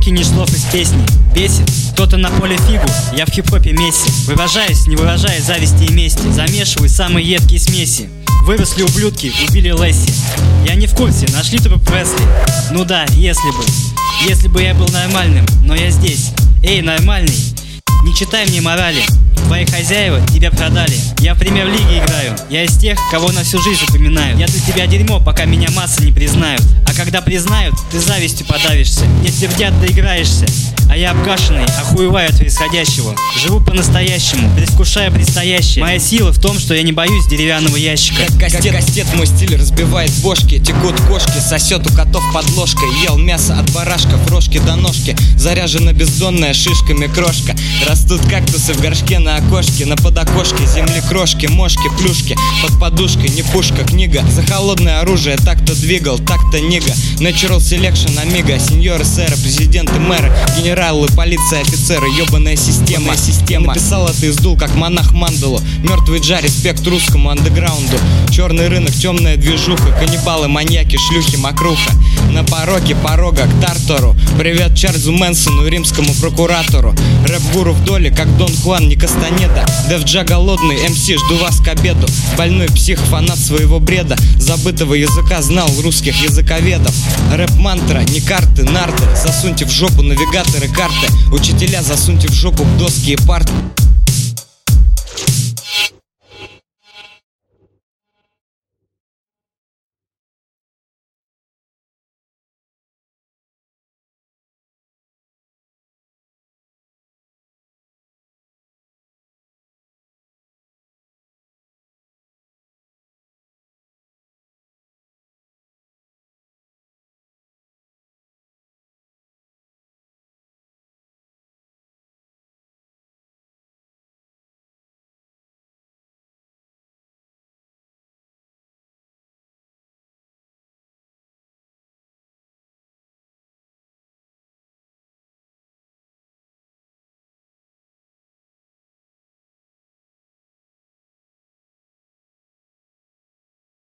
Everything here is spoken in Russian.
звуки не слов из песни. Бесит кто-то на поле фигу, я в хип-хопе Месси. Выражаюсь, не выражая зависти и мести. Замешиваю самые едкие смеси. Выросли ублюдки, убили Лесси. Я не в курсе, нашли труп Пресли. Ну да, если бы я был нормальным, но я здесь. Эй, нормальный, не читай мне морали. Твои хозяева тебя продали. Я в премьер-лиге играю. Я из тех, кого на всю жизнь упоминаю. Я для тебя дерьмо, пока меня массы не признают. А когда признают, ты завистью подавишься. Мне твердят, доиграешься. А я обкашенный, охуеваю от происходящего. Живу по-настоящему, предвкушая предстоящее. Моя сила в том, что я не боюсь деревянного ящика. Как кастет мой стиль разбивает бошки. Текут кошки, сосет у котов под ложкой. Ел мясо от барашков, рожки до ножки. Заряжена бездонная шишками крошка. Растут кактусы в горшке на окошке. На подокошке земли крошки, мошки, плюшки. Под подушкой не пушка, книга. За холодное оружие так-то двигал, так-то нига. Natural selection, амиго. Сеньоры, сэры, президенты, мэры, генералы, полиция, офицеры. Ёбаная система. Написал это и сдул, как монах мандалу. Мертвый Джа, респект русскому андеграунду. Черный рынок, темная движуха. Каннибалы, маньяки, шлюхи, мокруха. На пороге порога к Тартору. Привет Чарльзу Мэнсону, римскому прокуратору. Рэп-гуру в доле, как Дон Хуан, не Кастанеда. Дев Джа голодный, МС, жду вас к обеду. Больной псих, фанат своего бреда. Забытого языка знал русских языковедов. Рэп-мантра, не карты, нарты. Засуньте в жопу навигаторы, карты. Учителя, засуньте в жопу доски и парты.